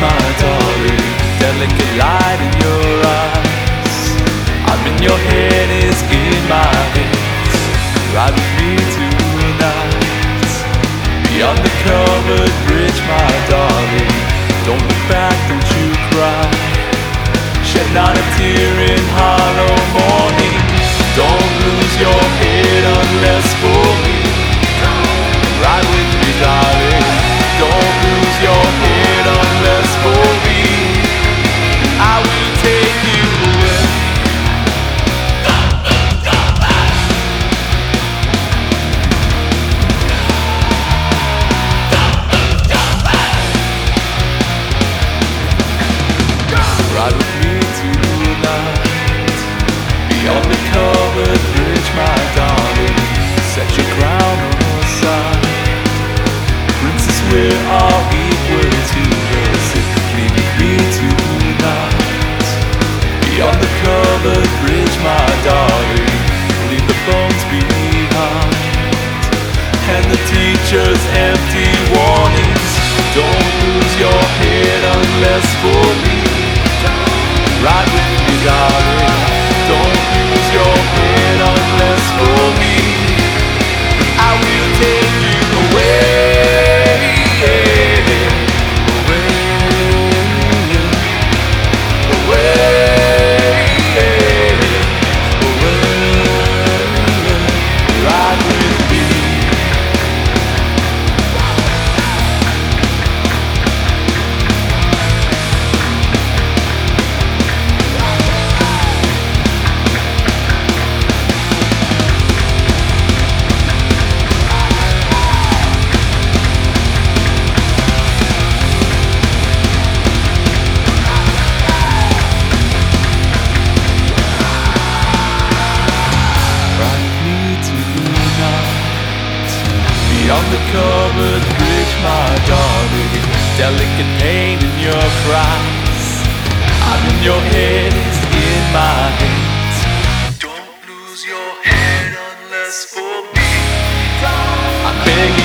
my darling, delicate light in your eyes. I'm in your head, it's in my hands. Ride with me tonight. Beyond the covered bridge, my darling, don't look back, don't you cry. Shed not a tear in hollow morning. Don't lose your head unless for me. Ride with me, darling. Don't lose your head unless for me. I will take you away. Ride with me tonight. Beyond the covered bridge, my darling. Set your crown aside. Princess, we're all equal to the sick. Leave with me tonight. Beyond the covered bridge, my darling. Leave the bones behind. And the teacher's empty warnings. Don't lose your head unless for me. Ride with me, darling. Don't lose your head unless for me. I will take you away, away, away, away. Ride with me. Beyond the covered bridge, my darling, delicate pain in your cries. I'm in your head, it's in my hands. Don't lose your head unless for me. I'm begging